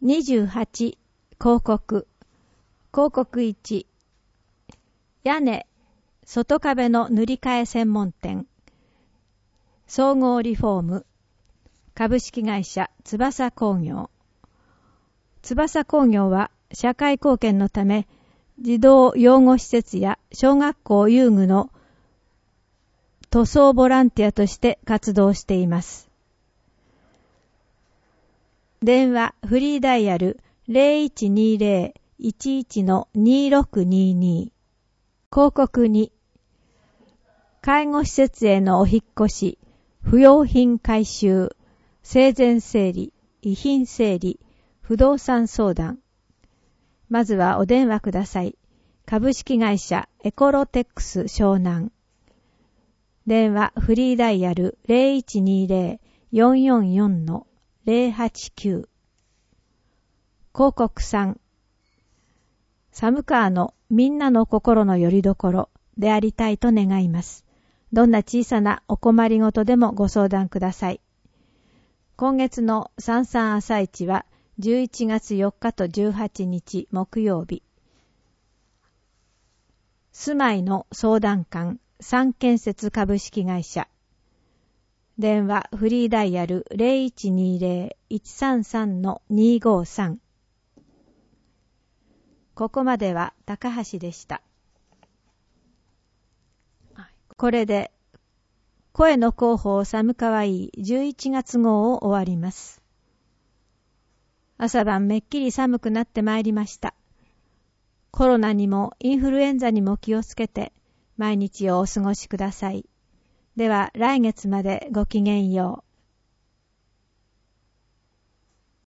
28、広告。広告1、屋根、外壁の塗り替え専門店。総合リフォーム。株式会社翼工業。翼工業は社会貢献のため、児童養護施設や小学校遊具の塗装ボランティアとして活動しています。電話フリーダイヤル 0120-11-2622。広告2、介護施設へのお引っ越し、不用品回収、生前整理、遺品整理、不動産相談。まずはお電話ください。株式会社エコロテックス湘南。電話フリーダイヤル 0120-444-089。広告3、寒川のみんなの心の拠り所でありたいと願います。どんな小さなお困りごとでもご相談ください。今月の三々朝市は11月4日と18日木曜日。住まいの相談館三建設株式会社。電話フリーダイヤル 0120-133-253。ここまでは高橋でした。これで声の広報寒かわいい11月号を終わります。朝晩めっきり寒くなってまいりました。コロナにもインフルエンザにも気をつけて毎日をお過ごしください。では来月までごきげんよう。